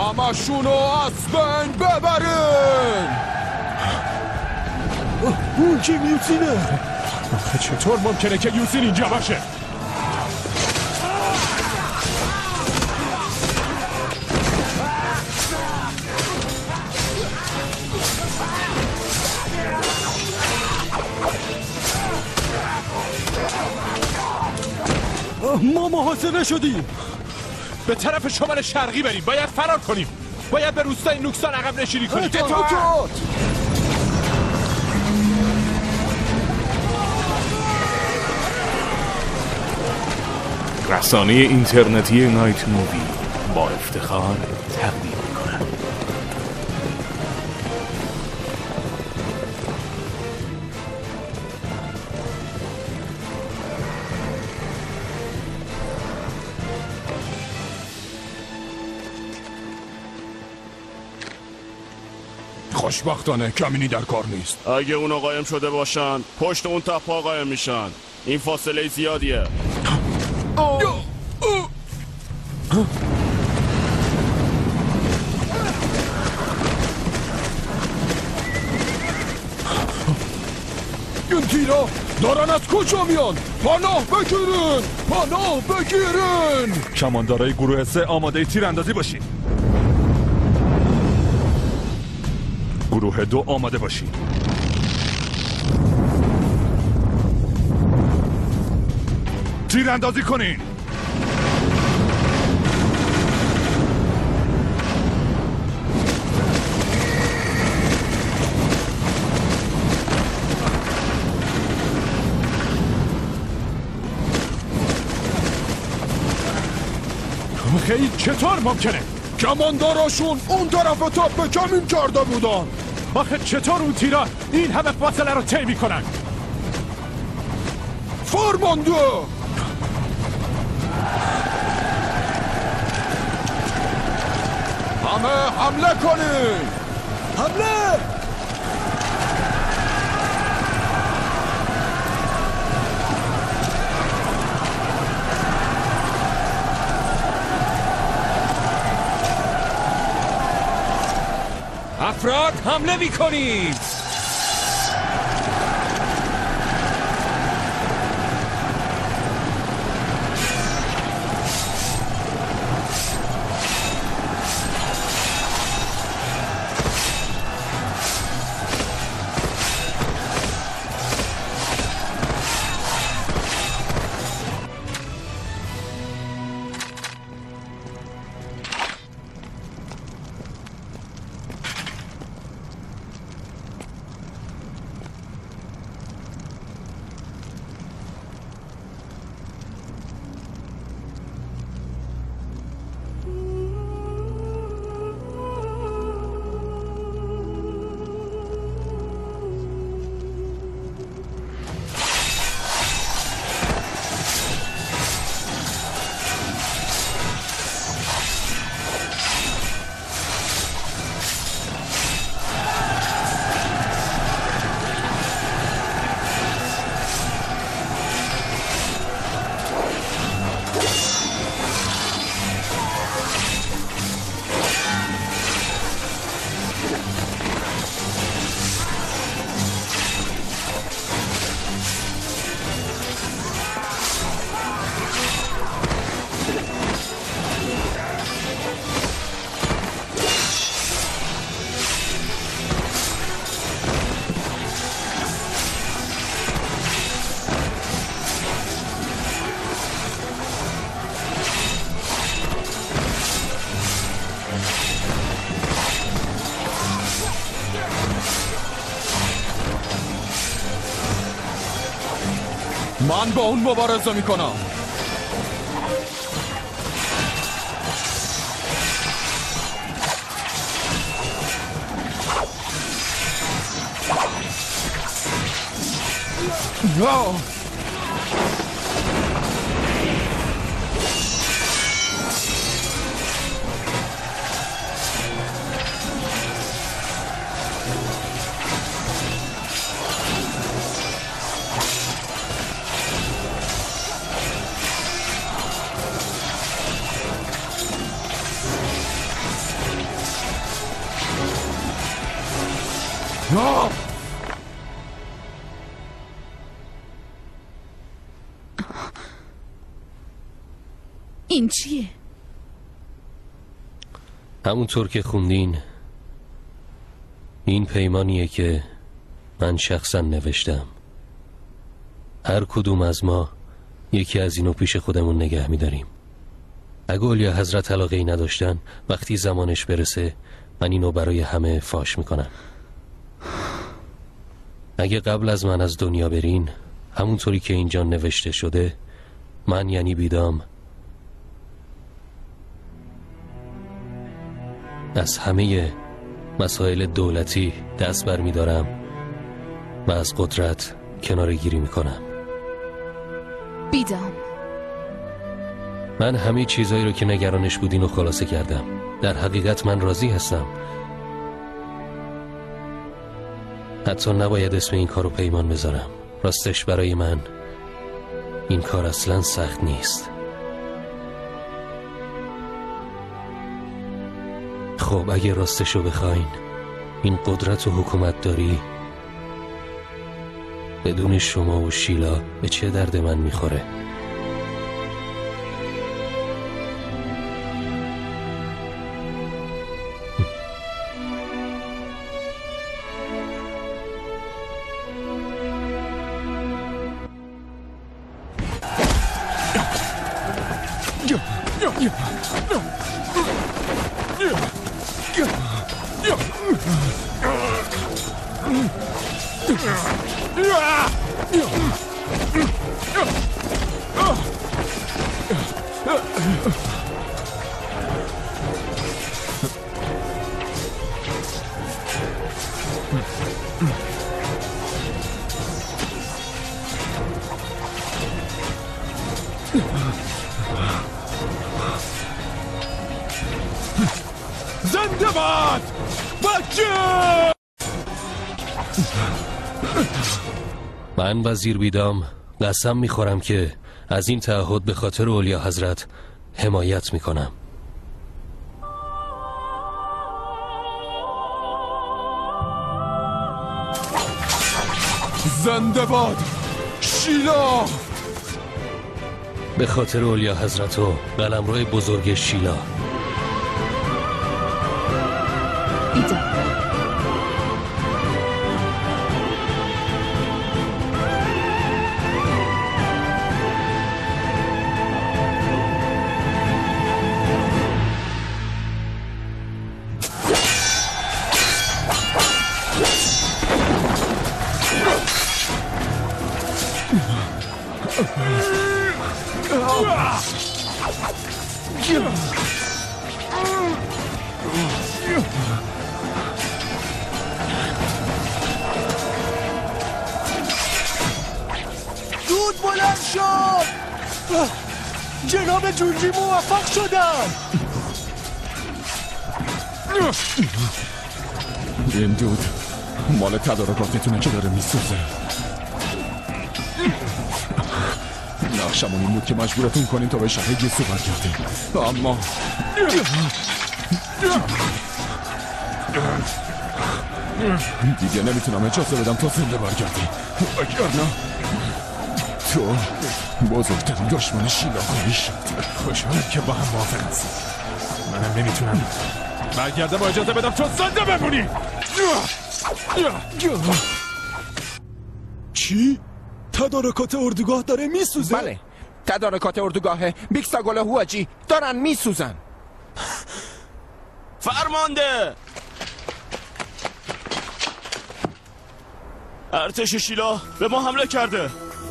همشونو از بین ببرین. اون کی یوسینه؟ چطور ممکنه که یوسین اینجا باشه؟ ما محاصره شدیم. به طرف شمال شرقی بریم. باید فرار کنیم. باید به روستای نوکسان عقب نشینی کنیم. رسانه اینترنتی نایت مووی با افتخار تقدیم می‌کند. خوشبختانه کمینی در کار نیست. اگه اونا قایم شده باشن پشت اون تپه‌ها قایم میشن. این فاصله زیادیه. این تیرا دارن از کجا میان؟ پناه بگیرین! پناه بگیرین! کماندارای گروه 3 آماده تیراندازی باشین. گروه 2 آماده باشین. تیراندازی کنین. خیلی چطور ممکنه؟ کمانداراشون اون طرف تپه کمین کرده بودن. آخه چطور اون تیرا این همه فاصله رو طی میکنن؟ فرمانده! همه حمله کنین! حمله! افراد حمله میکنید! من با اون مبارزه میکنم. این چیه؟ همونطور که خوندین این پیمانیه که من شخصا نوشتم. هر کدوم از ما یکی از اینو پیش خودمون نگه می‌داریم. اگه اولیا حضرت علاقه‌ای نداشتن وقتی زمانش برسه من اینو برای همه فاش میکنم. اگه قبل از من از دنیا برین همونطوری که اینجا نوشته شده من یعنی بیدام از همه مسائل دولتی دست بر می دارم و از قدرت کناره گیری می کنم. بیدام من همه چیزایی رو که نگرانش بودین رو خلاصه کردم. در حقیقت من راضی هستم. حتی نباید اسم این کارو پیمان بذارم. راستش برای من این کار اصلا سخت نیست. خب اگه راستشو بخواین این قدرت و حکومت داری بدون شما و شیلا به چه درد من میخوره؟ زنده باد بچه! من وزیر بیدام قسم میخورم که از این تعهد به خاطر اولیا حضرت حمایت میکنم. زنده باد شیلا! به خاطر اولیا حضرت و قلمرو بزرگ شیلا. بیدام دود بلند شد. جناب جونجی موفق شدن. این دود مال تدارکاتتونه که داره میسوزه. نقشمون این بود که مجبورتون کنیم تا به شهر گیسو برگردیم، اما دیگه نمیتونم اجازه بدم تا زنده برگردیم، وگرنه تو بزرگترین دشمن شیلا خواهی شد. خوشحالم که با هم موافق هستیم. منم نمیتونم برگرده با اجازه بدم تو زنده بمونی. چی؟ تدارکات اردوگاه داره میسوزه؟ بله، تدارکات اردوگاه بیکساگل هواجی دارن میسوزن. فرمانده ارتش شیلا به ما حمله کرده.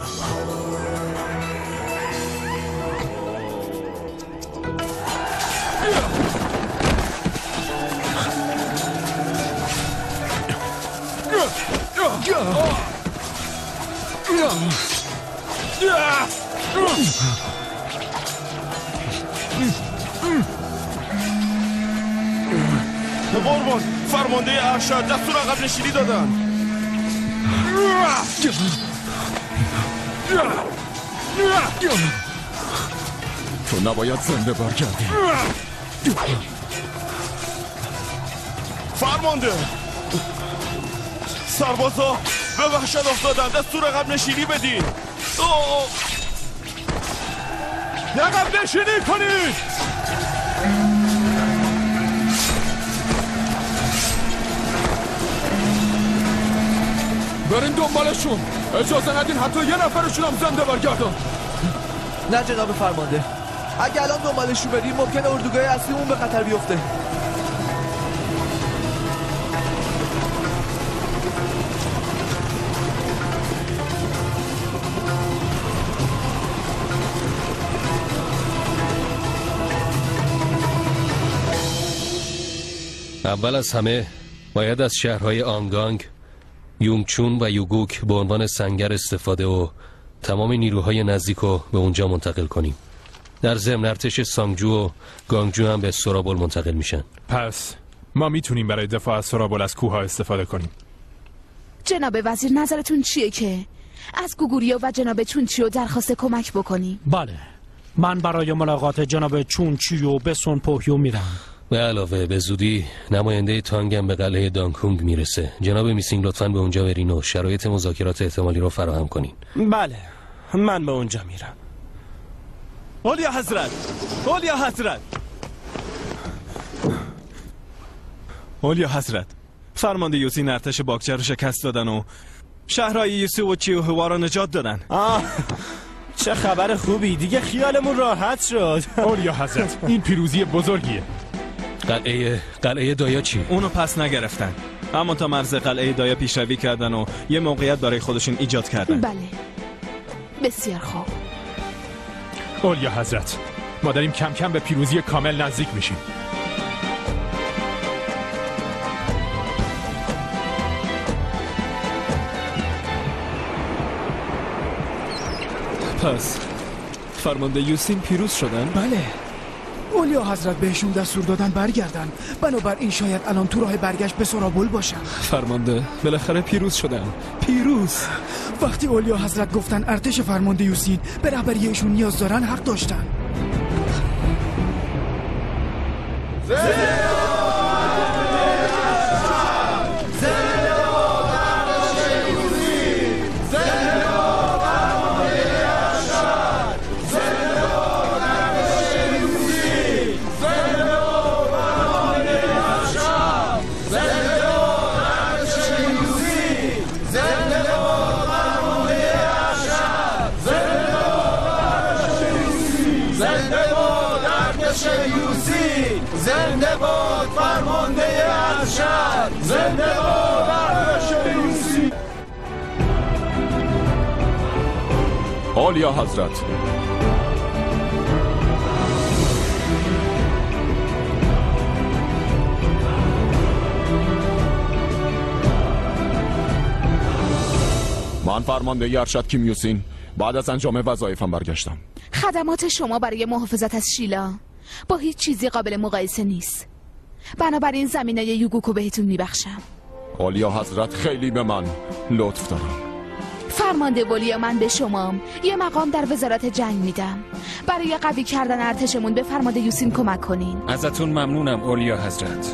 قربان فرمانده ارشد دستور عقب نشینی دادن. تو نباید زنده برگردی. فرمانده سربازا به وحشت افتادن، دستور عقب نشینی بدین. عقب نشینی کنید. برین دنبالشون، اجازه ندین حتی یه نفرشون هم زنده برگردن. نه جناب فرمانده، اگه الان دنبالشون بریم ممکنه اردوگاه اصلیمون به خطر بیفته. اول از همه باید از شهرهای آنگانگ، یونگچون و یوگوک به عنوان سنگر استفاده و تمام نیروهای نزدیک رو به اونجا منتقل کنیم. در ضمن ارتش سانگجو و گانگجو هم به سورابول منتقل میشن. پس ما میتونیم برای دفاع از سورابول از کوه ها استفاده کنیم. جناب وزیر نظرتون چیه که از گوگوریو و جناب چونچیو درخواست کمک بکنیم؟ بله، من برای ملاقات جناب چونچیو به سونپوهیو میرم. به علاوه به زودی نماینده تانگم به قلعه دانکونگ میرسه. جناب میسینگ لطفاً به اونجا برین و شرایط مذاکرات احتمالی رو فراهم کنین. بله، من به اونجا میرم. اولیا حضرت، اولیا حضرت، اولیا حضرت، فرمانده یوسین ارتش باکچه رو شکست دادن و شهرهای یوسو و چیوهوا رو نجات دادن. چه خبر خوبی، دیگه خیالمون راحت شد. اولیا حضرت، این پیروزی بزرگیه. قلعه دایا چی؟ اونو پس نگرفتن، اما تا مرز قلعه دایا پیشروی کردن و یه موقعیت برای خودشون ایجاد کردن. بله، بسیار خوب. اولیا حضرت، ما داریم کم کم به پیروزی کامل نزدیک میشیم. پس فرمانده یوسین پیروز شدن؟ بله، اولیا حضرت بهشون دستور دادن برگردن، بنابراین شاید الان تو راه برگشت به سورابول باشن. فرمانده بالاخره پیروز شدن. پیروز. وقتی اولیا حضرت گفتن ارتش فرمانده یوسین به رهبریشون نیاز دارن، حق داشتن. زنده باد فرمانده ارشد، زنده باد ارتش یوسین. اولیا حضرت، من فرمانده ارشد کیم یوسین بعد از انجام وظایفم برگشتم. خدمات شما برای محافظت از شیلا با هیچ چیزی قابل مقایسه نیست. بنابراین زمینای یوگوکو بهتون میبخشم. اولیا حضرت خیلی به من لطف دارم. فرمانده ولی من به شما یه مقام در وزارت جنگ میدم. برای قوی کردن ارتشمون به فرمانده یوسین کمک کنین. ازتون ممنونم اولیا حضرت.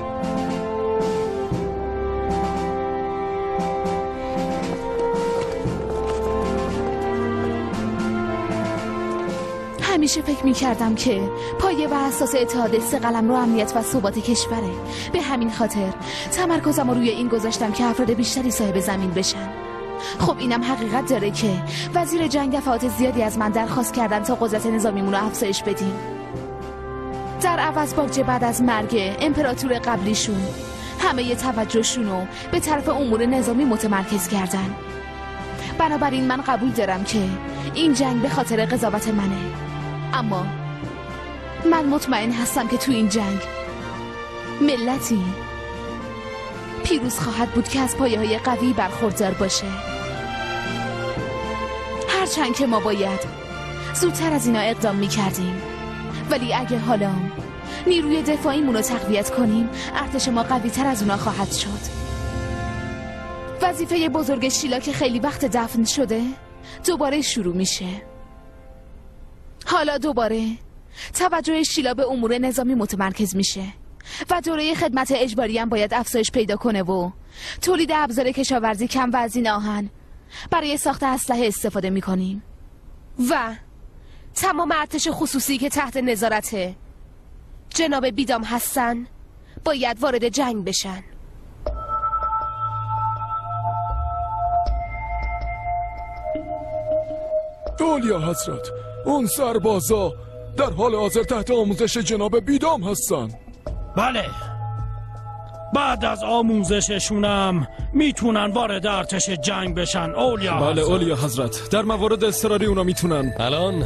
همیشه فکر می‌کردم که پایه و اساس اتحاد سه قلمرو امنیت و ثبات کشوره. به همین خاطر تمرکزم رو روی این گذاشتم که افراد بیشتری صاحب زمین بشن. خب اینم حقیقت داره که وزیر جنگ دفعات زیادی از من درخواست کردن تا قدرت نظامیمون رو افزایش بدیم. در عوض باکچه بعد از مرگ امپراتور قبلیشون همه توجهشون رو به طرف امور نظامی متمرکز کردن. بنابراین من قبول دارم که این جنگ به خاطر قضاوت منه، اما من مطمئن هستم که تو این جنگ ملتی پیروز خواهد بود که از پایه‌های قوی برخوردار باشه. هرچند که ما باید زودتر از اینا اقدام می‌کردیم، ولی اگه حالا نیروی دفاعیمون رو تقویت کنیم، ارتش ما قوی‌تر از اونا خواهد شد. وظیفه بزرگ شیلا که خیلی وقت دفن شده دوباره شروع میشه. حالا دوباره توجه شیلا به امور نظامی متمرکز میشه و دوره خدمت اجباری هم باید افزایش پیدا کنه و تولید ابزار کشاورزی کم وزن آهن برای ساخت اسلحه استفاده میکنیم و تمام ارتش خصوصی که تحت نظارت جناب بیدام هستن باید وارد جنگ بشن. اولیا حضرت، اون سربازا در حال حاضر تحت آموزش جناب بیدام هستن. بله، بعد از آموزششونم میتونن وارد ارتش جنگ بشن. اولیا بله اولیا حضرت، در موارد اضطراری اونا میتونن. الان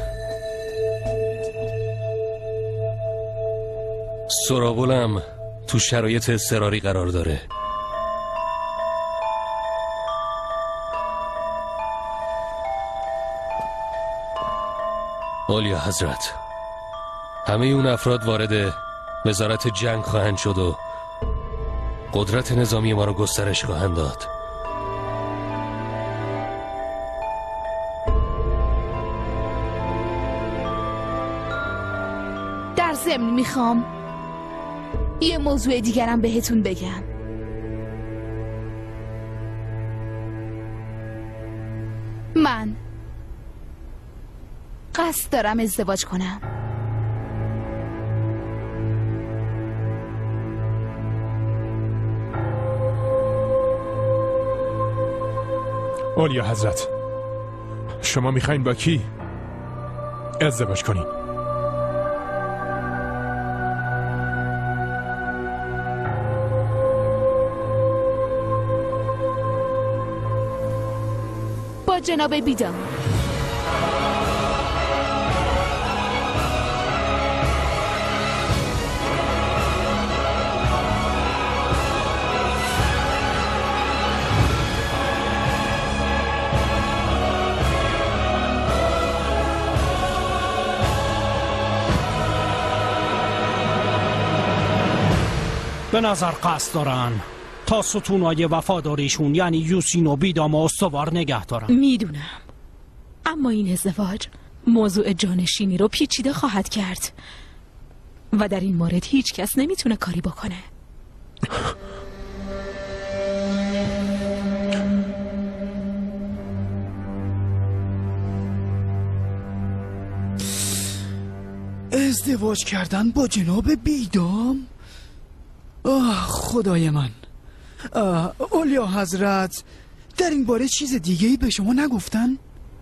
سرابلم تو شرایط اضطراری قرار داره. اولیا حضرت، همه اون افراد وارد وزارت جنگ خواهند شد و قدرت نظامی ما رو گسترش خواهند داد. در ضمن میخوام یه موضوع دیگرم بهتون بگم. من قصد دارم ازدواج کنم. اولیا حضرت، شما میخواین با کی ازدواج کنین؟ با جناب بیدام. به نظر قصد دارن تا ستونای وفاداریشون یعنی یوسین و بیدام استوار نگه دارن. میدونم، اما این ازدواج موضوع جانشینی رو پیچیده خواهد کرد و در این مورد هیچ کس نمیتونه کاری بکنه. ازدواج کردن با جناب بیدام؟ خدای من. اولیا حضرت، در این باره چیز دیگه‌ای به شما نگفتن؟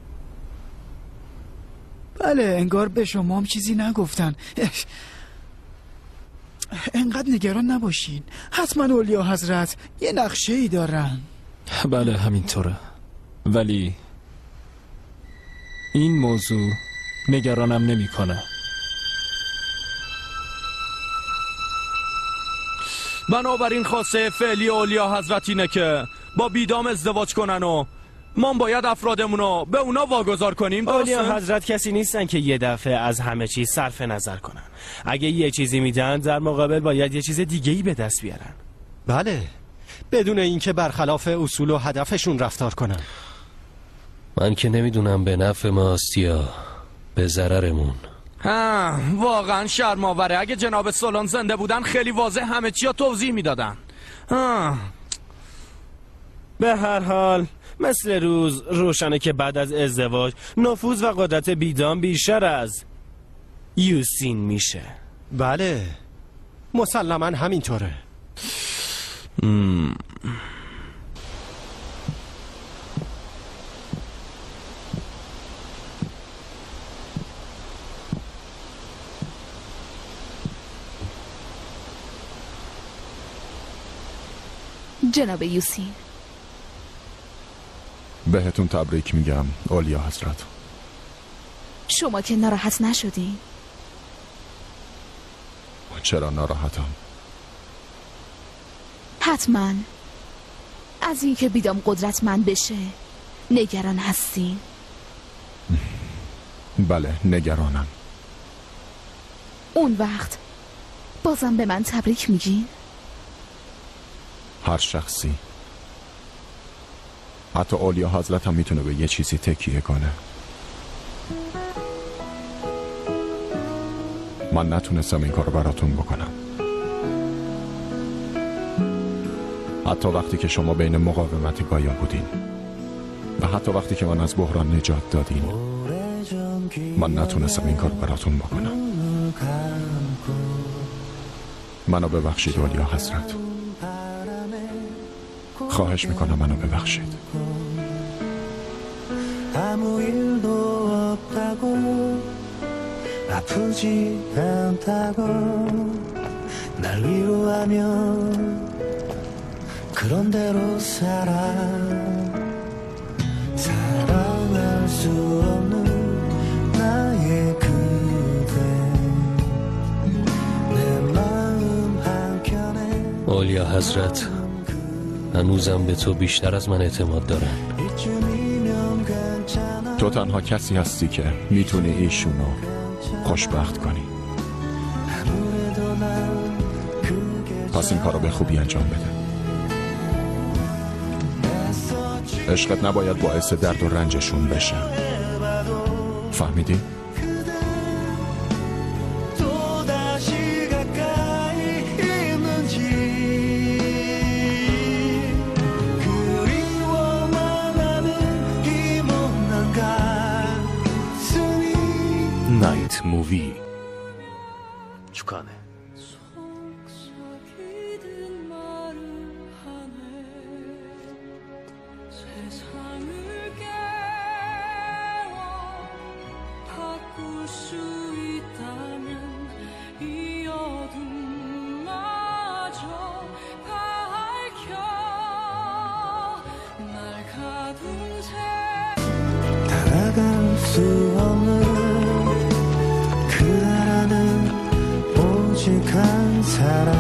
بله، انگار به شما هم چیزی نگفتن. انقدر نگران نباشین، حتما اولیا حضرت یه نقشه‌ای دارن. بله همینطوره، ولی این موضوع نگرانم نمی‌کنه. بنابراین خواسته فعلی اولیا حضرت اینه که با بیدام ازدواج کنن و ما باید افرادمونو به اونا واگذار کنیم. اولیا حضرت کسی نیستن که یه دفعه از همه چیز صرف نظر کنن. اگه یه چیزی میدن در مقابل باید یه چیز دیگه‌ای به دست بیارن. بله، بدون اینکه برخلاف اصول و هدفشون رفتار کنن. من که نمیدونم به نفع ماست یا به ضررمون. واقعا شرم‌آوره. اگه جناب سولان زنده بودن خیلی واضح همه چی رو توضیح میدادن. به هر حال مثل روز روشنه که بعد از ازدواج نفوذ و قدرت بیدام بیشتر از یوسین میشه. بله، مسلماً همینطوره. جناب یوسین، بهتون تبریک میگم اولیا حضرت. شما که ناراحت نشدین؟ چرا ناراحتم؟ حتما از اینکه بیدام قدرتمند بشه نگران هستین. بله نگرانم. اون وقت بازم به من تبریک میگین؟ هر شخصی، حتی اولیا حضرت هم میتونه به یه چیزی تکیه کنه. من نتونستم این کارو براتون بکنم، حتی وقتی که شما بین مقاومت گایا بودین و حتی وقتی که من از بحران نجات دادین، من نتونستم این کار براتون بکنم. منو ببخشید اولیا حضرت. خواهش میکنم منو ببخشید. 아무 일도 없다고 아프지 않다고 날 위로하며 그런 대로 살아 사랑할 수 없는 나의 그대 내 마음 한켠에 اولیا حضرت، هنوزم به تو بیشتر از من اعتماد دارن. تو تنها کسی هستی که میتونی ایشونو خوشبخت کنی. پس این کارو به خوبی انجام بده. عشقت نباید باعث درد و رنجشون بشه. فهمیدی؟ نایت مووی 축하하네. 달아갈 수 없는 그대라는 오직 한 사람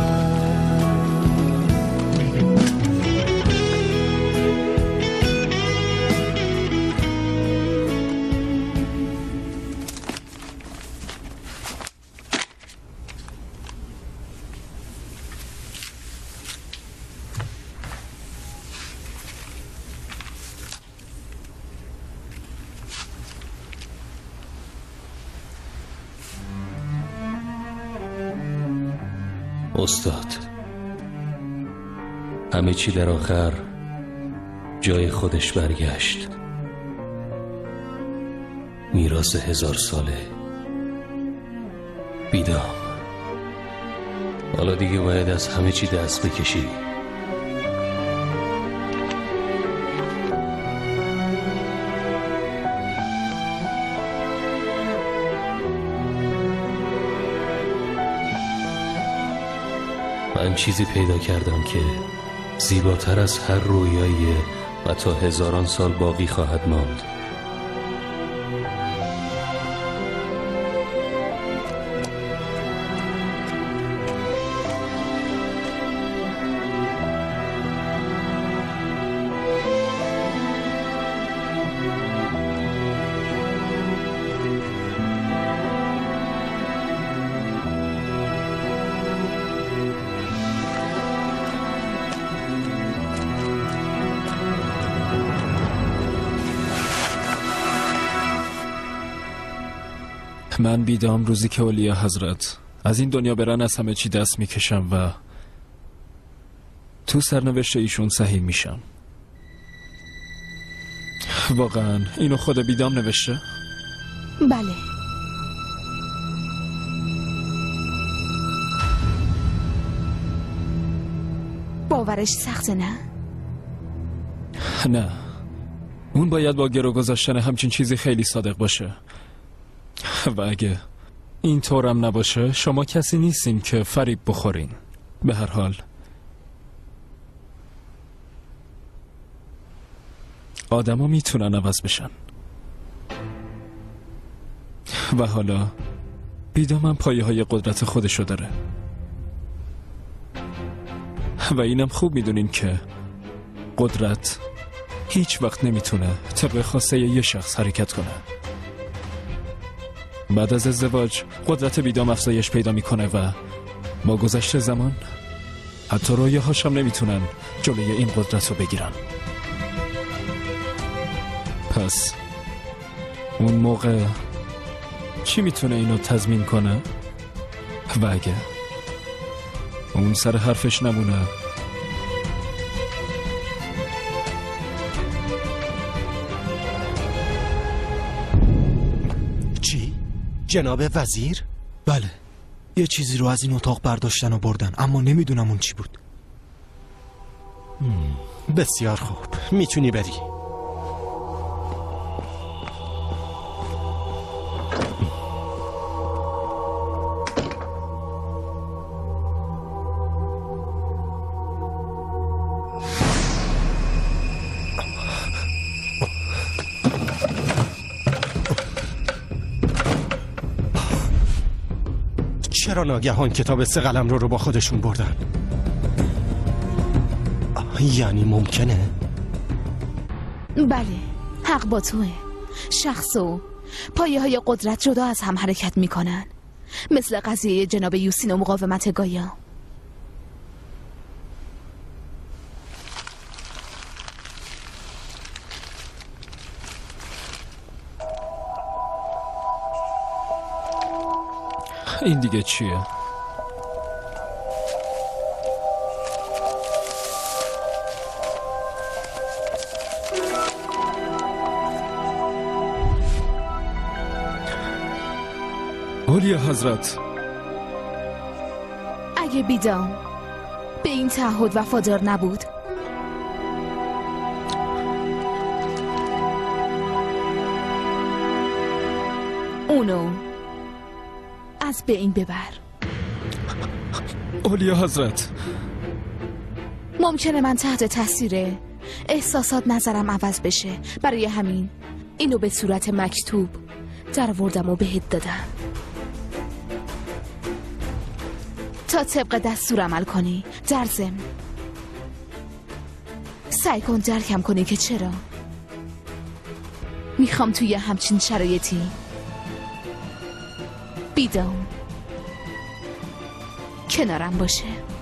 استاد، همه چی در آخر جای خودش برگشت. میراث 1000 ساله بیدام. حالا دیگه باید از همه چی دست بکشی. من چیزی پیدا کردم که زیباتر از هر رویاییه و تا 1000 سال باقی خواهد ماند. من بیدام روزی که اولیا حضرت از این دنیا برن از همه چی دست میکشم و تو سرنوشت ایشون سهیم میشم. واقعا اینو خود بیدام نوشته؟ بله. باورش سخته نه؟ نه، اون باید با گرو گذاشتن همچین چیزی خیلی صادق باشه. و اگه این طورم نباشه شما کسی نیستین که فریب بخورین. به هر حال آدم ها میتونن عوض بشن. و حالا بیدام هم پایه های قدرت خودشو داره و اینم خوب میدونین که قدرت هیچ وقت نمیتونه طبق خواسته یه شخص حرکت کنه. بعد از ازدواج قدرت بیدام افزایش پیدا میکنه و با گذشت زمان حتی رویاهاش هم نمیتونن جلوی این قدرت رو بگیرن. پس اون موقع چی میتونه اینو تضمین کنه؟ و اگه اون سر حرفش نمونه جناب وزیر؟ بله، یه چیزی رو از این اتاق برداشتن و بردن، اما نمیدونم اون چی بود. بسیار خوب، میتونی بری. چرا ناگهان کتاب 3 قلمرو رو با خودشون بردن؟ یعنی ممکنه؟ بله، حق با توه. شخص و پایه های قدرت جدا از هم حرکت میکنن، مثل قضیه جناب یوسین و مقاومت گایا. این دیگه چیه؟ اولیا حضرت، اگه بیدام به این تعهد وفادار نبود، اونو از به این ببر. اولیا حضرت، ممکنه من تحت تاثیر احساسات نظرم عوض بشه، برای همین اینو به صورت مکتوب در آوردم و بهت دادم تا طبق دستور عمل کنی. در ضمن سعی کن درکم کنی که چرا میخوام توی همچین شرایطی بیدام کنارم باشه.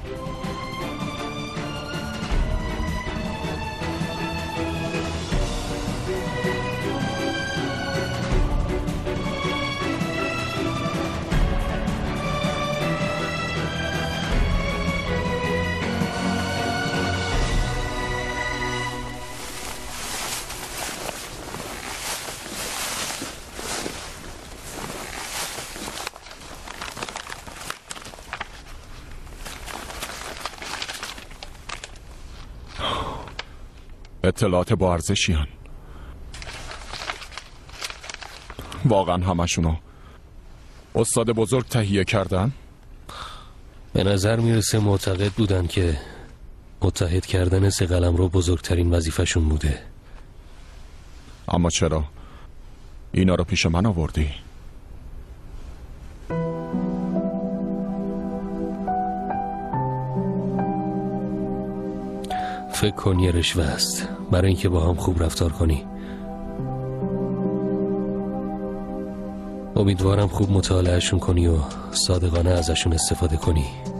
اطلاعات با ارزشیان. واقعا همشونو استاد بزرگ تهیه کردن؟ به نظر میرسه معتقد بودن که متحد کردن 3 قلمرو بزرگترین وظیفه‌شون بوده. اما چرا اینا رو پیش من آوردی؟ فکر کن یه رشوه است برای اینکه با هم خوب رفتار کنی. امیدوارم خوب مطالعهشون کنی و صادقانه ازشون استفاده کنی.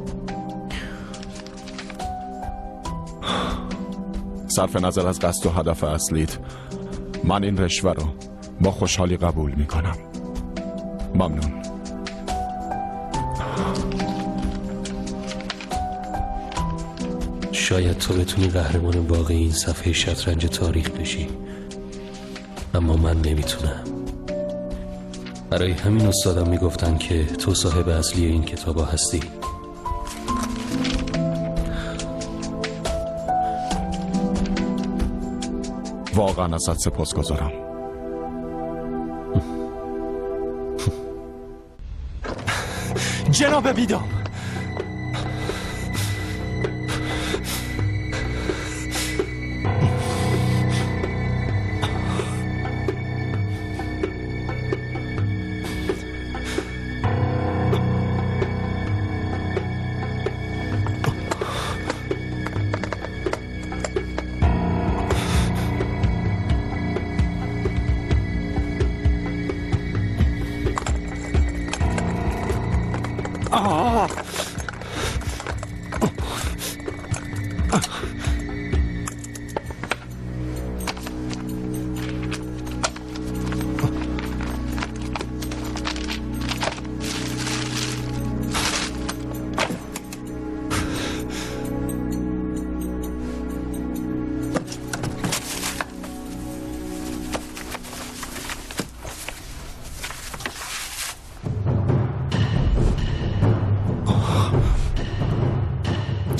صرف نظر از قصد و هدف اصلیت، من این رشوه رو با خوشحالی قبول میکنم. ممنون. شاید تو بتونی قهرمان واقعی این صفحه شطرنج تاریخ بشی، اما من نمیتونم. برای همین استادم میگفتن که تو صاحب اصلی این کتابا هستی. واقعا ازت سپاسگزارم. جناب بیدام،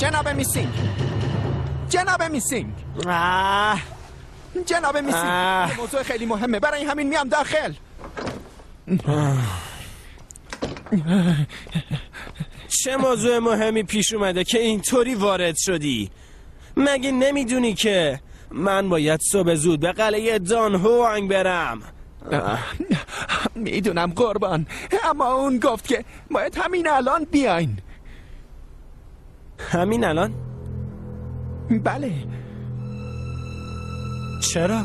جناب میسینگ جناب میسینگ جناب میسینگ یه موضوع خیلی مهمه، برای همین میام داخل. چه موضوع مهمی پیش اومده که اینطوری وارد شدی؟ مگه نمیدونی که من باید صبح زود به قلعه دان هوانگ برم؟ میدونم قربان، اما اون گفت که باید همین الان بیاین. همین الان؟ بله. چرا؟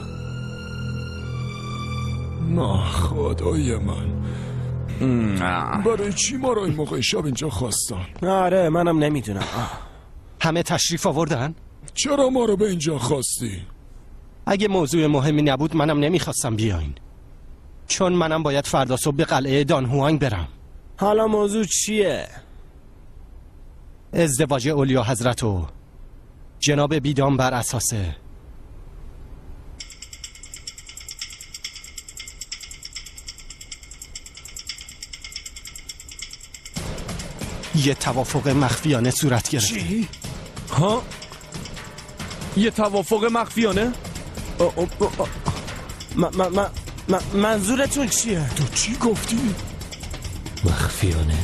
نه خدای من، برای چی ما را این موقع شب اینجا خواستن؟ آره منم نمیدونم. همه تشریف آوردن؟ چرا ما رو به اینجا خواستی؟ اگه موضوع مهمی نبود منم نمیخواستم بیاین، چون منم باید فردا صبح به قلعه دان هوانگ برم. حالا موضوع چیه؟ ازدواج اولیا حضرت و جناب بیدام بر اساس یه توافق مخفیانه صورت گرفت. چی؟ ها؟ یه توافق مخفیانه؟ منظورتون چیه؟ تو چی گفتی؟ مخفیانه؟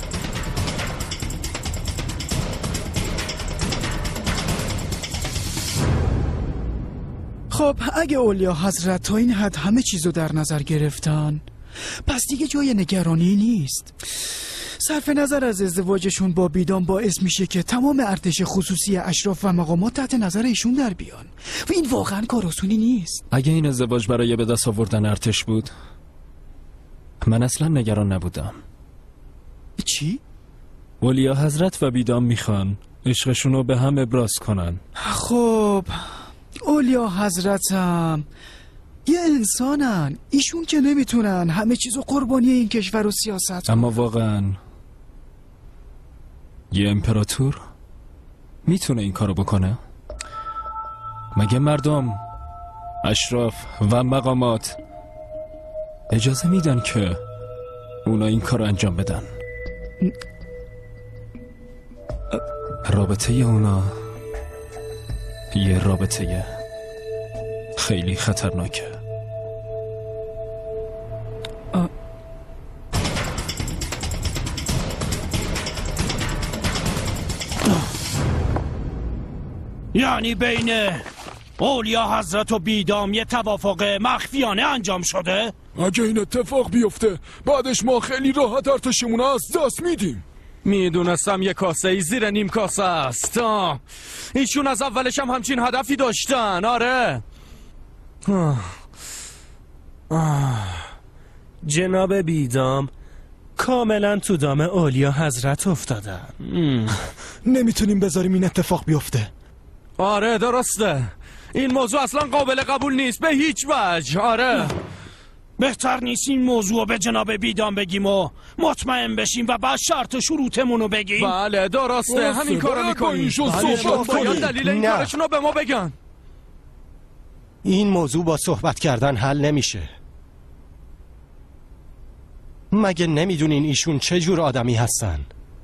خب اگه اولیا حضرت تا این حد همه چیزو در نظر گرفتن، پس دیگه جای نگرانی نیست. صرف نظر از ازدواجشون با بیدام باعث میشه که تمام ارتش خصوصی اشراف و مقامات تحت نظر ایشون در بیان و این واقعا کار آسونی نیست. اگه این ازدواج برای به دست آوردن ارتش بود، من اصلا نگران نبودم. چی؟ اولیا حضرت و بیدام میخوان عشقشونو به هم ابراز کنن. خب اولیا حضرتم یه انسانن، ایشون که نمیتونن همه چیزو قربانی این کشور و سیاست. اما واقعا یه امپراتور میتونه این کارو بکنه؟ مگه مردم، اشراف و مقامات اجازه میدن که اونا این کارو انجام بدن؟ رابطه اونا یه رابطه خیلی خطرناکه. یعنی بین اولیا حضرت و بیدام یه توافق مخفیانه انجام شده؟ اگه این اتفاق بیفته بعدش ما خیلی راحت ارتشمون از دست میدیم. میدونستم یه کاسه ای زیر نیم کاسه است. ایشون از اولش هم همچین هدفی داشتن. آره. جناب بیدام کاملا تو دام اولیا حضرت افتادن. نمیتونیم بذاریم این اتفاق بیفته. آره درسته، این موضوع اصلا قابل قبول نیست به هیچ وجه. آره بهتر نیست این موضوع به جناب بیدام بگیم و مطمئن بشیم و بعد شرط و شروطمونو بگیم؟ بله درسته، همین کارو میکنیم. باید دلیل این کارشونو به ما بگن. این موضوع با صحبت کردن حل نمیشه. مگه نمیدونین ایشون چه جور آدمی هستن؟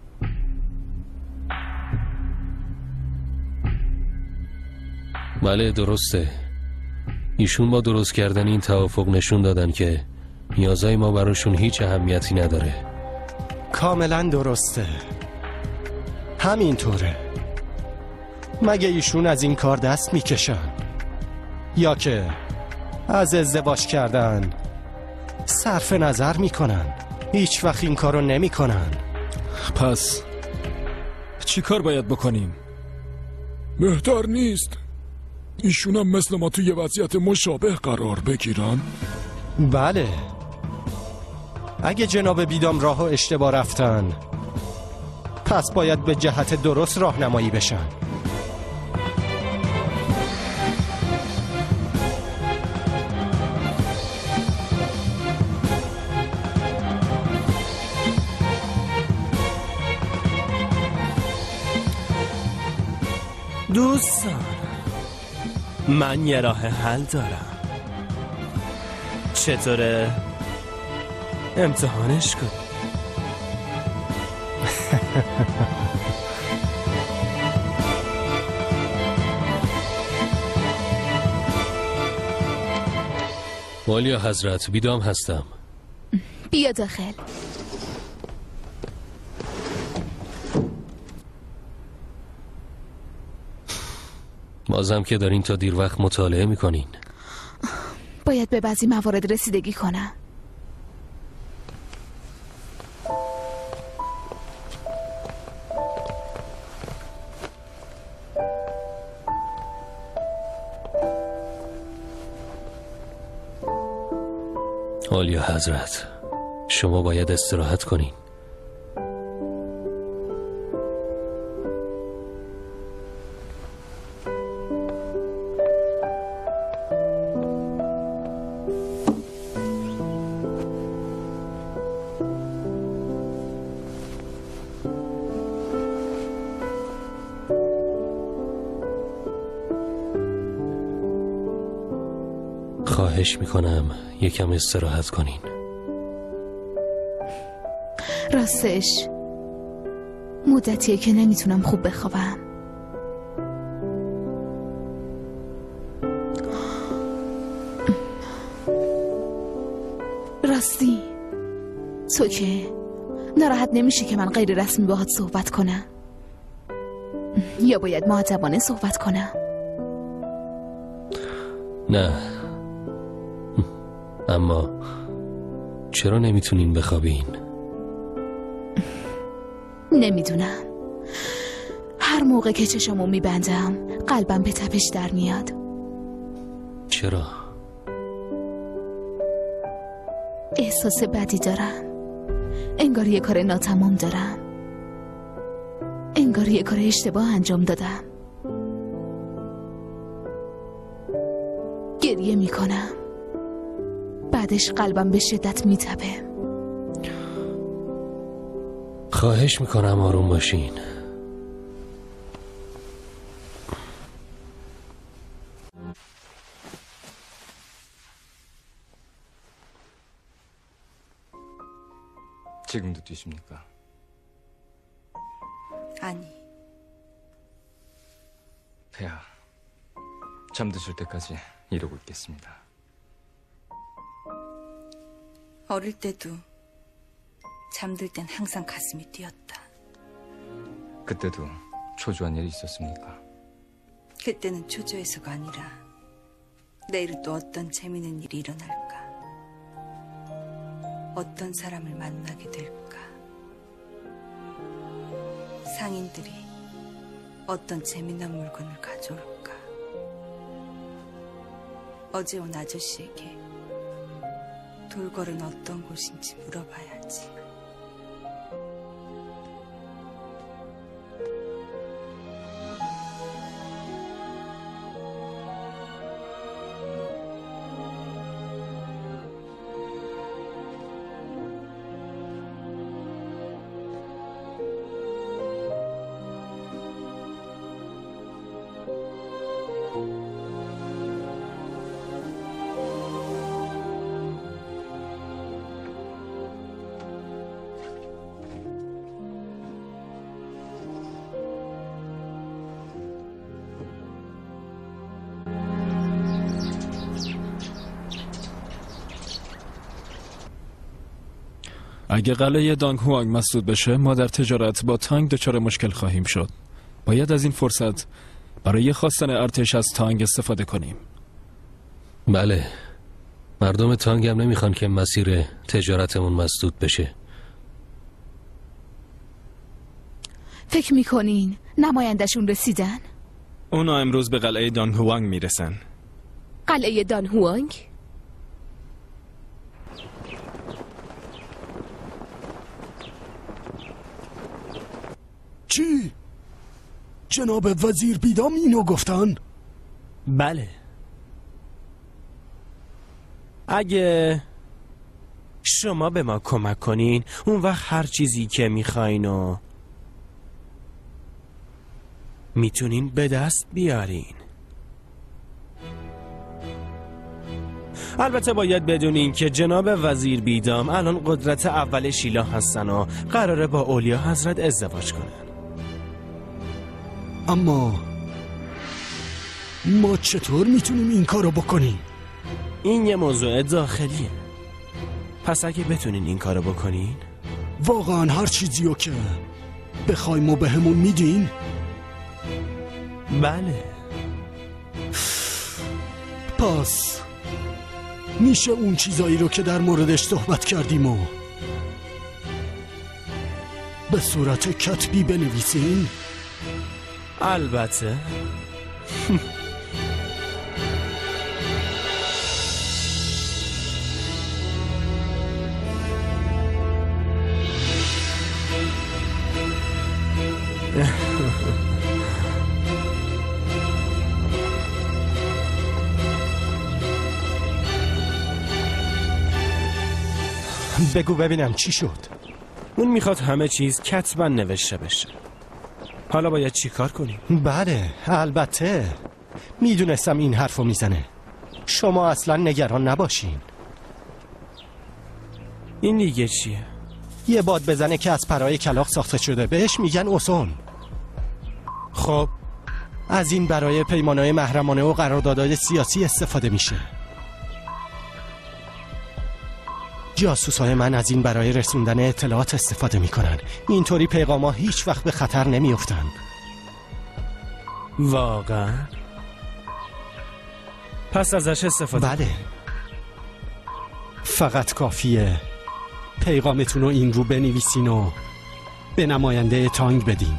بله درسته، ایشون با درست کردن این توافق نشون دادن که نیازهای ما براشون هیچ اهمیتی نداره. کاملا درسته، همینطوره. مگه ایشون از این کار دست میکشن یا که از ازدواج کردن صرف نظر میکنن؟ هیچ وقت این کارو نمیکنن. پس چی کار باید بکنیم؟ بهتر نیست ایشون هم مثل ما توی وضعیت مشابه قرار بگیرن؟ بله، اگه جناب بیدام راه و اشتباه رفتن پس باید به جهت درست راهنمایی بشن. دوستان من یه راه حل دارم. چطوره؟ امتحانش کن. اولیا حضرت، بیدام هستم. بیا داخل. بازم که دارین تا دیر وقت مطالعه میکنین. باید به بعضی موارد رسیدگی کنم. اولیا حضرت، شما باید استراحت کنین. خواهش میکنم یکم استراحت کنین. راستش مدتیه که نمیتونم خوب بخوابم. راستی تو که ناراحت نمیشه که من غیر رسمی باهات صحبت کنم یا باید مؤدبانه صحبت کنم؟ نه، اما چرا نمیتونین بخوابین؟ نمیدونم. هر موقع که چشمو میبندم قلبم به تپش در میاد. چرا؟ احساس بدی دارم. انگار یه کار ناتمام دارم. انگار یه کار اشتباه انجام دادم. گریه میکنم. بعدش قلبم به شدت میتپه. خواهش میکنم آروم باشین. 지금도 뛰십니까? 아니. 폐하, 잠드실 때까지 이러고 있겠습니다. 어릴 때도 잠들 땐 항상 가슴이 뛰었다. 그때도 초조한 일이 있었습니까? 그때는 초조해서가 아니라 내일은 또 어떤 재미있는 일이 일어날까? 어떤 사람을 만나게 될까? 상인들이 어떤 재미난 물건을 가져올까? 어제 온 아저씨에게 돌걸은 어떤 곳인지 물어봐야지. اگه قلعه دانگ هوانگ مسدود بشه ما در تجارت با تانگ دچار مشکل خواهیم شد. باید از این فرصت برای خواستن ارتش از تانگ استفاده کنیم. بله، مردم تانگ هم نمیخوان که مسیر تجارتمون مسدود بشه. فکر میکنین نمایندشون رسیدن؟ اونا امروز به قلعه دانگ هوانگ میرسن. قلعه دان هوانگ؟ چی؟ جناب وزیر بیدام اینو گفتن؟ بله. اگه شما به ما کمک کنین اون وقت هر چیزی که میخواین و میتونین به دست بیارین. البته باید بدونین که جناب وزیر بیدام الان قدرت اول شیلا هستن و قراره با اولیا حضرت ازدواج کنن. اما ما چطور میتونیم این کارو بکنیم؟ این یه موضوع داخلیه. پس اگه بتونین این کارو بکنین، واقعا هر چیزیو که بخوایم و بهمون میدین؟ بله. پس میشه اون چیزایی رو که در موردش صحبت کردیم و به صورت کتبی بنویسین؟ البته. بگو ببینم چی شد؟ اون میخواد همه چیز کتبا نوشته بشه. حالا باید چی کار کنیم؟ بله البته میدونستم این حرفو میزنه. شما اصلا نگران نباشین. این دیگه چیه؟ یه باد بزنه که از پرای کلاغ ساخته شده، بهش میگن اوسون. خب از این برای پیمانهای محرمانه و قراردادهای سیاسی استفاده میشه. جاسوسای من از این برای رسوندن اطلاعات استفاده میکنن. اینطوری پیغاما هیچ وقت به خطر نمیافتن. واقعا؟ پس ازش استفاده؟ بله. فقط کافیه پیغامتون رو این رو بنویسین و به نماینده تانگ بدین.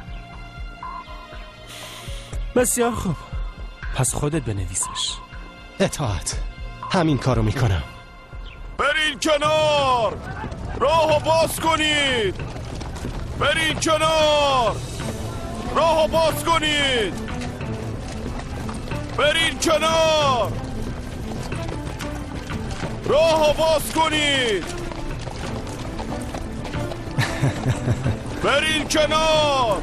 بسیار خوب، پس خودت بنویسش. اطاعت. همین کارو میکنم. برین کنار، راهو باز کنید. برین کنار، راهو باز کنید. برین کنار، راهو باز کنید. برین کنار.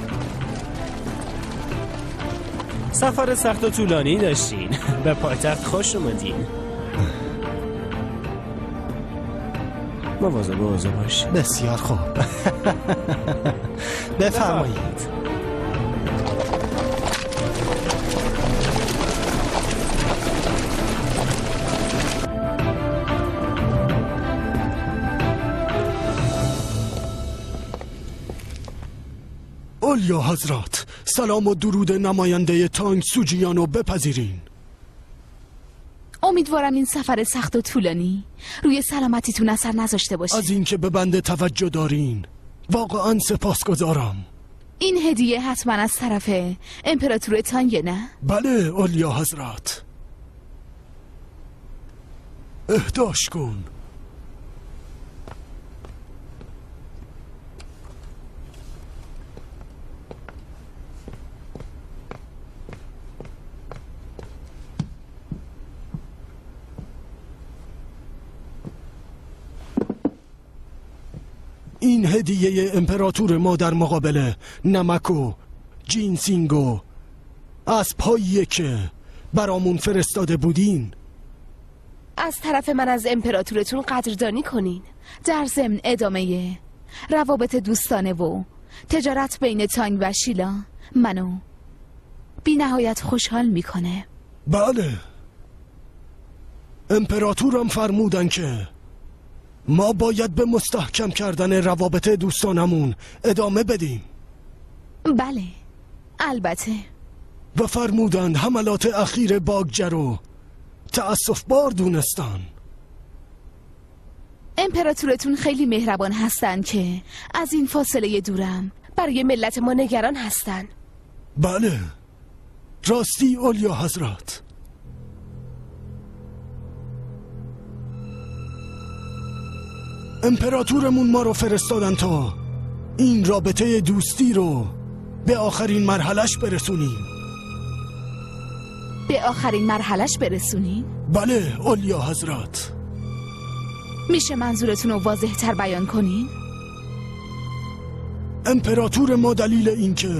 سفر سخت و طولانی داشتین. به پایتخت خوش اومدین. مواظب باشید. بسیار خوب. بفرمایید. اولیا حضرت، سلام و درود نماینده تانگ سوجیانو بپذیرین. امیدوارم این سفر سخت و طولانی روی سلامتیتون اثر نذاشته باشه. از اینکه به بنده توجه دارین واقعا سپاسگزارم. این هدیه حتما از طرف امپراتور تانگ، نه؟ بله اولیا حضرت. اهداش کن. این هدیه امپراتور ما در مقابل نمک و جینسینگ و از پاییه که برامون فرستاده بودین. از طرف من از امپراتورتون قدردانی کنین. در ضمن ادامه روابط دوستانه و تجارت بین تانگ و شیلا منو بی نهایت خوشحال میکنه. بله، امپراتورم فرمودن که ما باید به مستحکم کردن روابط دوستانمون ادامه بدیم. بله البته. و فرمودن حملات اخیر باگجه رو تأسف بار دونستن. امپراتورتون خیلی مهربان هستن که از این فاصله دورم برای ملت ما نگران هستن. بله راستی اولیا حضرت. امپراتورمون ما رو فرستادن تا این رابطه دوستی رو به آخرین مرحلش برسونیم. به آخرین مرحلش برسونیم؟ بله اولیا حضرت. میشه منظورتون رو واضح تر بیان کنین؟ امپراتور ما دلیل این که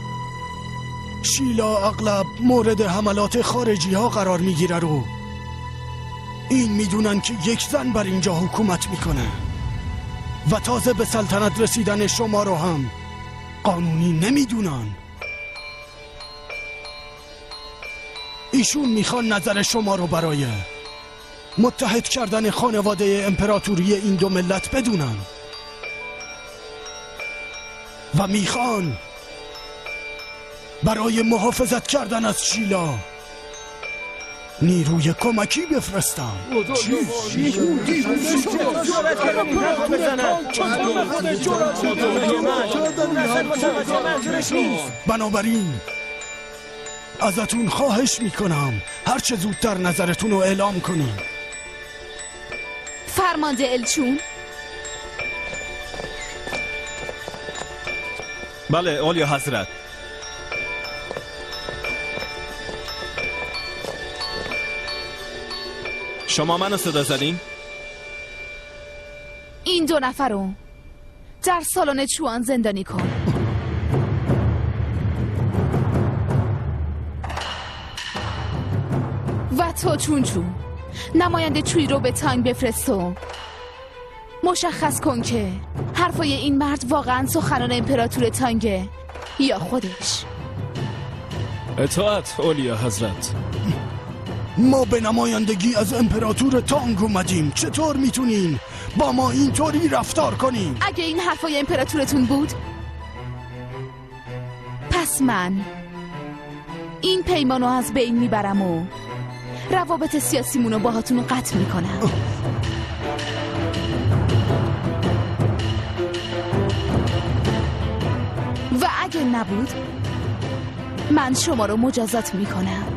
شیلا اغلب مورد حملات خارجی ها قرار میگیره رو این میدونن که یک زن بر اینجا حکومت میکنه و تازه به سلطنت رسیدن شما رو هم قانونی نمیدونن. ایشون میخوان نظر شما رو برای متحد کردن خانواده امپراتوری این دو ملت بدونن و میخوان برای محافظت کردن از شیلا نیروی کمکی بفرستم. بنابراین ازتون خواهش میکنم هرچه زودتر نظرتون رو اعلام کنین. فرمانده الچون. بله اولیا حضرت. شما منو صدا زدین؟ این دو نفر رو در سالن چوان زندانی کن. و تو چونچو نماینده چوی رو به تانگ بفرست و مشخص کن که حرفای این مرد واقعا سخنان امپراتور تانگه یا خودش. اطاعت اولیا حضرت. ما به نمایندگی از امپراتور تانگ اومدیم. چطور میتونین با ما اینطوری رفتار کنین؟ اگه این حرفای امپراتورتون بود پس من این پیمانو از بین میبرم و روابط سیاسیمونو باهاتون قطع میکنم. و اگه نبود من شما رو مجازات میکنم.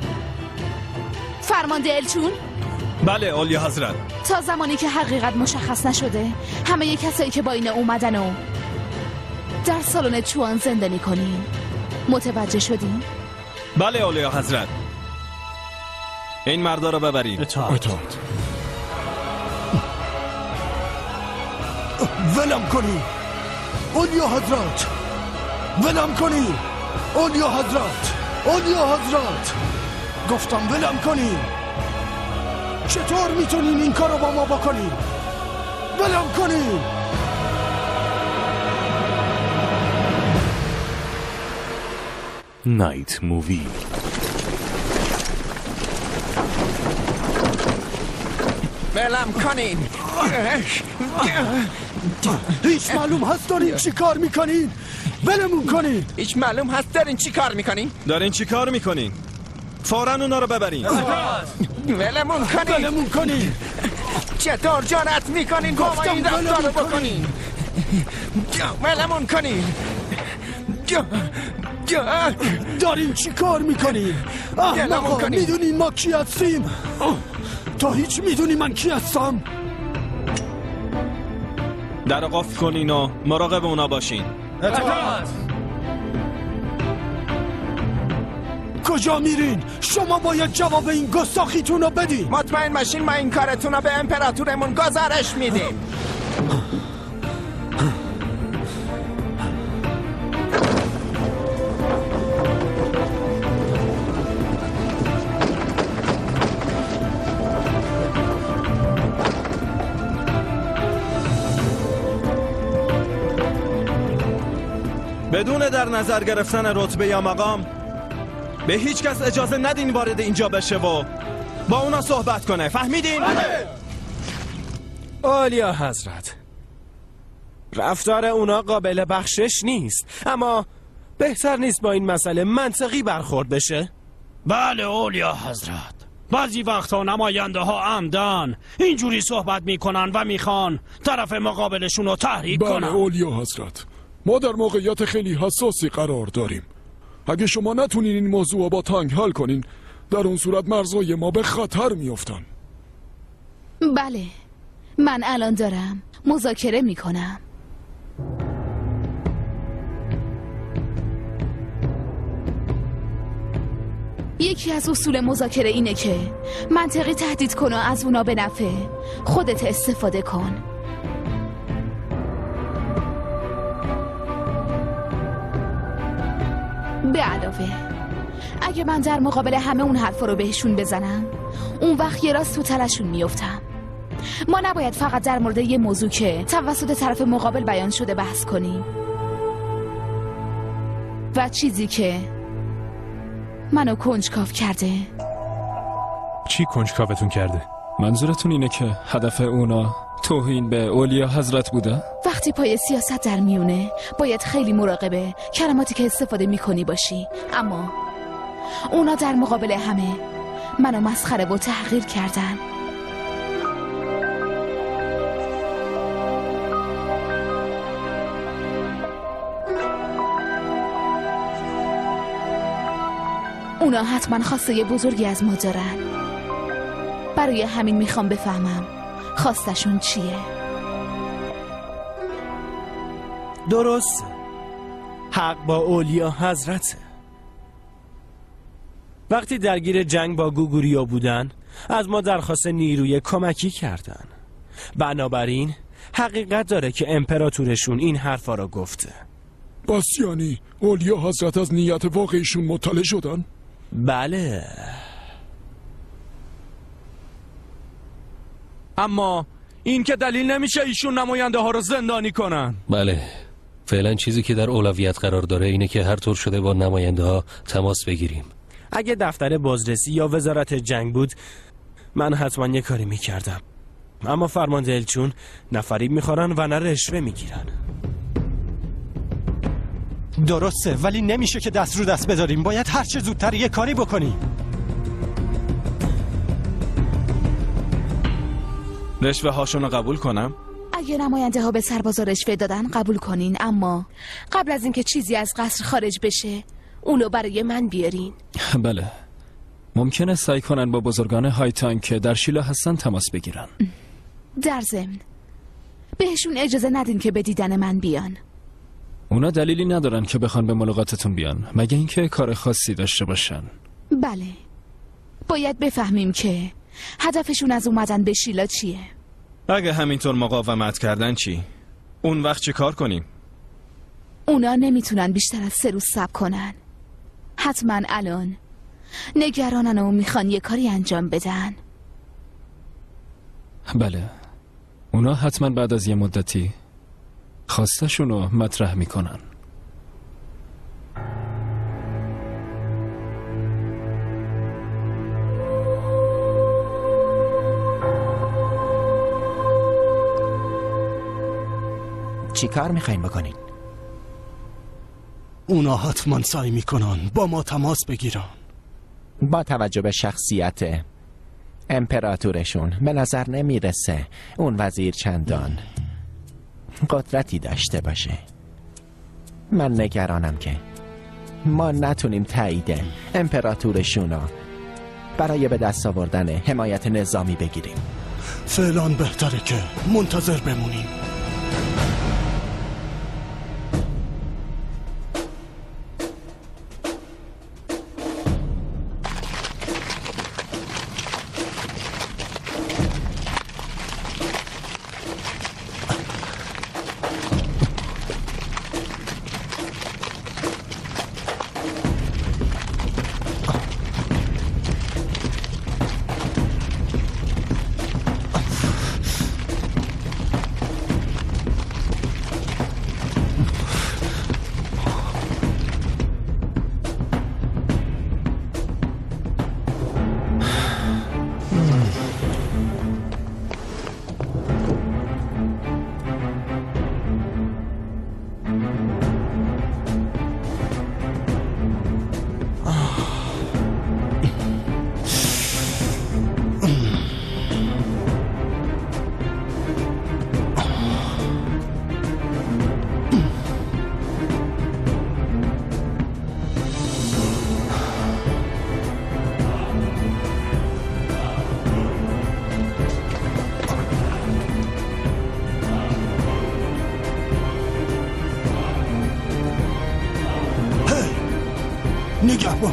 فرمانده الچون. بله اولیا حضرت. تا زمانی که حقیقت مشخص نشده همه کسایی که با این اومدن و در سالن چوان زندانی کنین. متوجه شدین؟ بله اولیا حضرت. این مردا رو ببرید. اطاعت. ولم کنی اولیا حضرت. ولم کنی اولیا حضرت. اولیا حضرت گفتم ولم کنی. چطور میتونین این کارو با ما بکنین؟ ولم کنین. نایت مووی. ولم کنین. هیچ معلوم هست دارین چی کار میکنین؟ ولمون کنین. هیچ معلوم هست دارین چی کار میکنین؟ دارین چی کار میکنین؟ فوراً اونا رو ببرین. ولمون کنین. ولمون کنین. چطور جرأت میکنین با ما این رفتار رو بکنین؟ ولمون کنین. دارین چی کار میکنین؟ احمقا میدونین ما کی هستیم؟ تا هیچ میدونی من کی هستم؟ در قفل کنین و مراقب اونا باشین. اطاعت. کجا میرین؟ شما باید جواب این گستاخیتون رو بدین. مطمئن باشین ما این کارتون رو به امپراتورمون گزارش میدیم. بدون در نظر گرفتن رتبه یا مقام به هیچ کس اجازه ندین وارد اینجا بشه و با اونا صحبت کنه. فهمیدین؟ اولیا حضرت، رفتار اونا قابل بخشش نیست، اما بهتر نیست با این مسئله منطقی برخورد بشه؟ بله اولیا حضرت. بعضی وقتا نماینده ها عمدن اینجوری صحبت میکنن و میخوان طرف مقابلشون رو تحریک کنن. بله اولیا حضرت، ما در موقعیت خیلی حساسی قرار داریم. اگه شما نتونین این موضوع با تانگ حل کنین، در اون صورت مرزهای ما به خطر میافتن. بله، من الان دارم مذاکره میکنم. یکی از اصول مذاکره اینه که منطقی تهدید کن و از اونا به نفع خودت استفاده کن. به علاوه اگه من در مقابل همه اون حرفا رو بهشون بزنم، اون وقت یه راست تو تلشون میفتم. ما نباید فقط در مورد یه موضوع که توسط طرف مقابل بیان شده بحث کنیم و چیزی که منو کنجکاو کرده. چی کنجکاوتون کرده؟ منظورتون اینه که هدف اونا توهین به اولیا حضرت بوده؟ وقتی پای سیاست در میونه باید خیلی مراقب کلماتی که استفاده میکنی باشی. اما اونا در مقابل همه منو مسخره و تحقیر کردن. اونا حتما خواسته بزرگی از ما دارن. برای همین میخوام بفهمم خواستشون چیه. درست، حق با اولیا حضرته. وقتی درگیر جنگ با گوگوریا بودن از ما درخواست نیروی کمکی کردن. بنابراین حقیقت داره که امپراتورشون این حرفا را گفته. بس یعنی اولیا حضرت از نیت واقعیشون مطلع شدن؟ بله. اما این که دلیل نمیشه ایشون نماینده ها رو زندانی کنن. بله، فعلا چیزی که در اولویت قرار داره اینه که هر طور شده با نماینده ها تماس بگیریم. اگه دفتر بازرسی یا وزارت جنگ بود من حتما یه کاری میکردم. اما فرمانده الچون نه فریب میخورن و نه رشوه میگیرن. درسته، ولی نمیشه که دست رو دست بذاریم. باید هر چه زودتر یه کاری بکنیم. رشوه هاشون رو قبول کنم؟ اگه نماینده ها به سربازا رشوه دادن قبول کنین، اما قبل از اینکه چیزی از قصر خارج بشه اونو برای من بیارین. بله، ممکنه سعی کنن با بزرگان هایتانگ که در شیلا هستن تماس بگیرن. در ضمن بهشون اجازه ندین که به دیدن من بیان. اونا دلیلی ندارن که بخوان به ملاقاتتون بیان، مگه اینکه کار خاصی داشته باشن. بله، باید بفهمیم که هدفشون از اومدن به شیلا چیه. اگه همینطور مقاومت کردن چی؟ اون وقت چی کار کنیم؟ اونا نمیتونن بیشتر از 3 روز صبر کنن. حتما الان نگرانن و میخوان یه کاری انجام بدن. بله، اونا حتما بعد از یه مدتی خواستشونو مطرح میکنن. چی کار میخواین بکنین؟ اونا حتما سعی میکنن با ما تماس بگیرن. با توجه به شخصیت امپراتورشون به نظر نمیرسه اون وزیر چندان قدرتی داشته باشه. من نگرانم که ما نتونیم تایید امپراتورشونو برای به دست آوردن حمایت نظامی بگیریم. فعلا بهتره که منتظر بمونیم. نگهبان،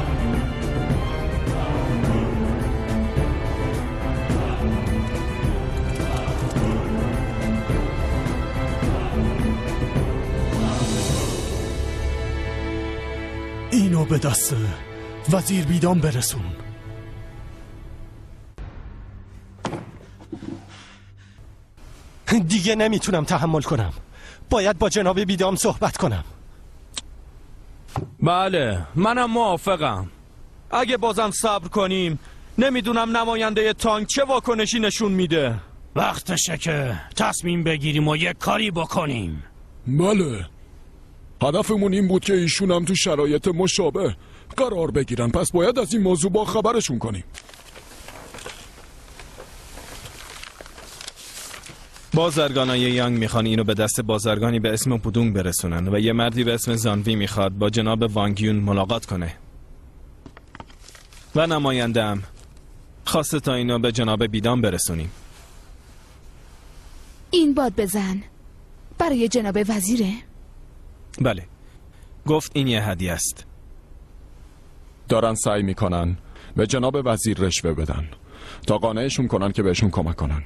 اینو به دست وزیر بیدام برسون. دیگه نمیتونم تحمل کنم. باید با جناب بیدام صحبت کنم. بله، منم موافقم. اگه بازم صبر کنیم نمیدونم نماینده تانک چه واکنشی نشون میده. وقتشه که تصمیم بگیریم و یک کاری بکنیم. بله، هدفمون این بود که ایشون هم تو شرایط مشابه قرار بگیرن، پس باید از این موضوع با خبرشون کنیم. بازرگانای یانگ میخوان اینو به دست بازرگانی به اسم پودونگ برسونن و یه مردی به اسم زانوی میخواد با جناب وانگیون ملاقات کنه و نماینده هم خواسته تا اینو به جناب بیدام برسونیم. این باد بزن برای جناب وزیره؟ بله، گفت این یه هدیه است. دارن سعی میکنن به جناب وزیر رشوه بدن تا قانعشون کنن که بهشون کمک کنن.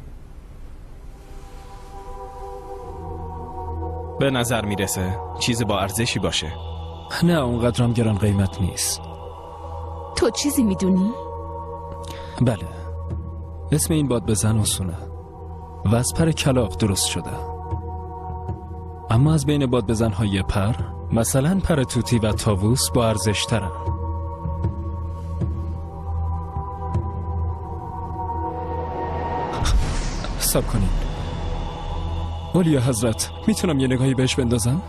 به نظر میرسه چیز با ارزشی باشه. نه اونقدرم گران قیمت نیست. تو چیزی میدونی؟ بله، اسم این باد بزن اسونه و از پر کلاغ درست شده، اما از بین باد بزن‌های پر مثلا پر توتی و طاووس با ارزش ترن. صبر کنین. اولیا حضرت، میتونم یه نگاهی بهش بندازم؟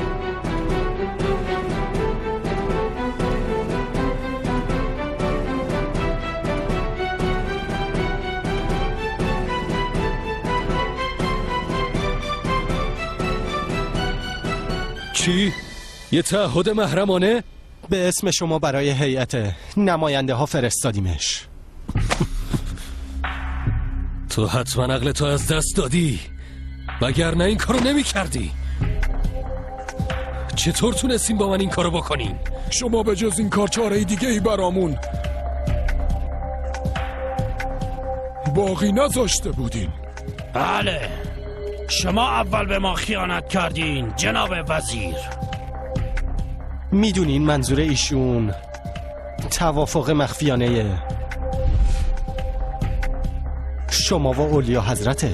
چی؟ یه تعهد محرمانه؟ به اسم شما برای هیئت نماینده ها فرستادیمش. تو حتما عقل تو از دست دادی، وگرنه این کارو نمی کردی. چطور تونستیم با من این کارو بکنین؟ شما به جز این کار چاره دیگه ای برامون باقی نذاشته بودین. بله، شما اول به ما خیانت کردین جناب وزیر. میدونین منظور ایشون توافق مخفیانه شما و اولیا حضرته.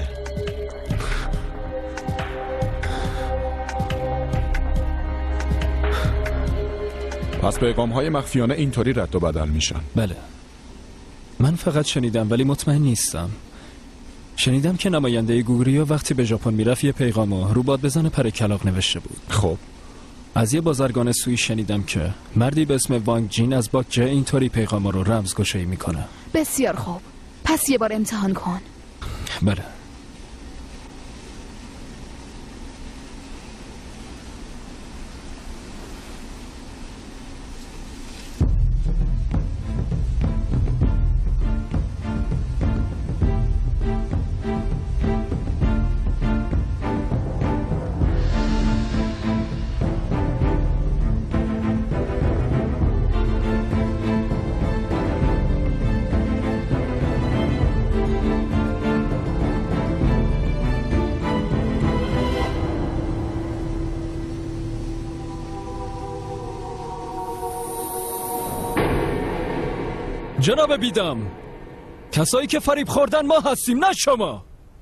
پس پیغام‌های مخفیانه اینطوری رد و بدل میشن؟ بله، من فقط شنیدم ولی مطمئن نیستم. شنیدم که نماینده گوگوریا وقتی به ژاپن میرفت یه پیغامو رو باد بزن پر کلاغ نوشته بود. خب از یه بازرگان سوئی شنیدم که مردی به اسم وانگ جین از باکجه اینطوری پیغاما رو رمزگشایی میکنه. بسیار خوب، پس یه بار امتحان کن. بله. جناب بیدم، کسایی که فریب خوردن ما هستیم، نه شما.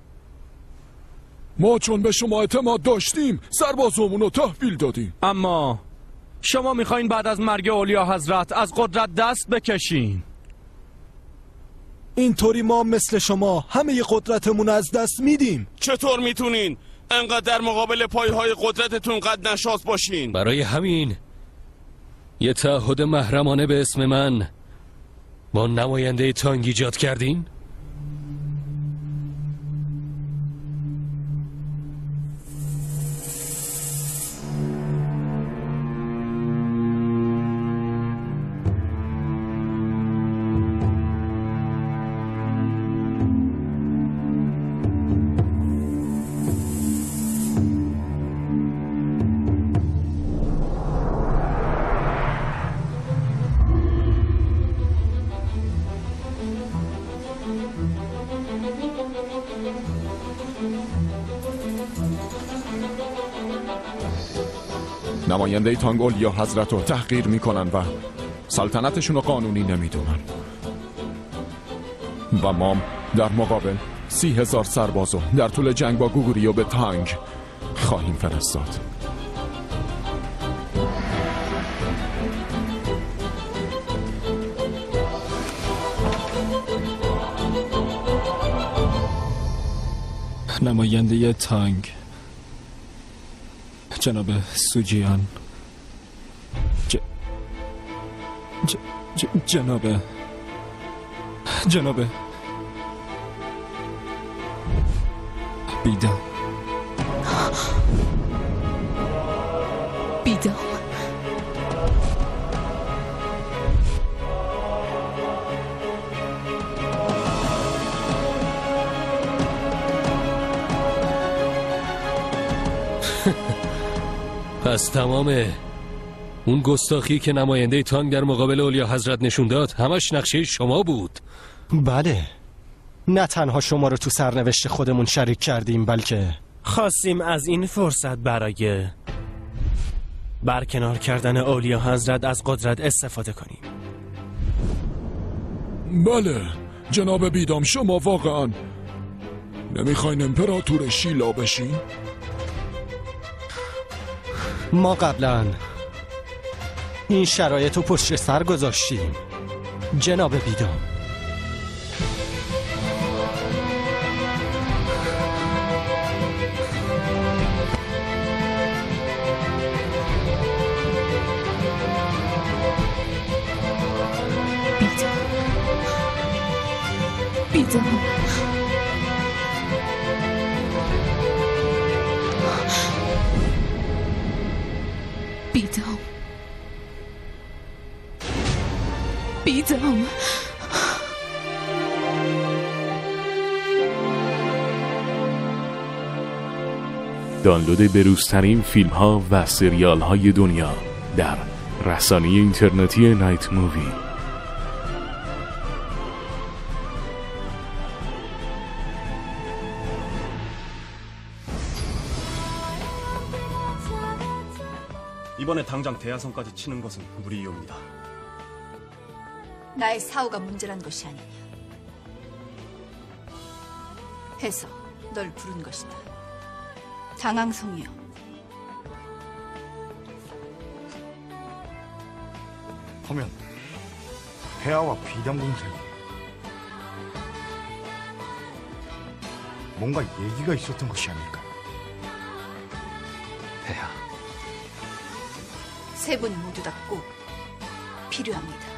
ما چون به شما اعتماد داشتیم سربازامون رو تحویل دادیم. اما شما میخواین بعد از مرگ اولیا حضرت از قدرت دست بکشین. اینطوری ما مثل شما همه قدرتمون از دست میدیم. چطور میتونین انقدر در مقابل پایهای قدرتتون قد نشاز باشین؟ برای همین یه تعهد محرمانه به اسم من با نماینده تانگ ایجاد کردین؟ نماینده تانگ اولیا حضرت رو تحقیر میکنن و سلطنتشون رو قانونی نمیدونن و ما در مقابل 30,000 سربازو در طول جنگ با گوگوریو به تانگ خواهیم فرستاد. نماینده تانگ جناب سوجیان جناب بیدام پس تمامه. اون گستاخی که نماینده تانگ در مقابل اولیا حضرت نشون داد همش نقشه شما بود. بله، نه تنها شما رو تو سرنوشت خودمون شریک کردیم بلکه خواستیم از این فرصت برای برکنار کردن اولیا حضرت از قدرت استفاده کنیم. بله جناب بیدام، شما واقعا نمیخواین امپراتور شیلا بشین؟ ما قبلا این شرایط رو پشت سر گذاشتیم جناب بیدام. بیدام دانلود بروزترین فیلم ها و سریال های دنیا در رسانه اینترنتی نایت مووی. 이번에 당장 대야성까지 치는 것은 무리이옵니다. 나의 사후가 문제란 것이 아니냐. 해서 널 부른 것이다. 장항성이여. 하면 폐하와 비담공 사이에 뭔가 얘기가 있었던 것이 아닐까. 세 분이 모두 다 꼭 필요합니다.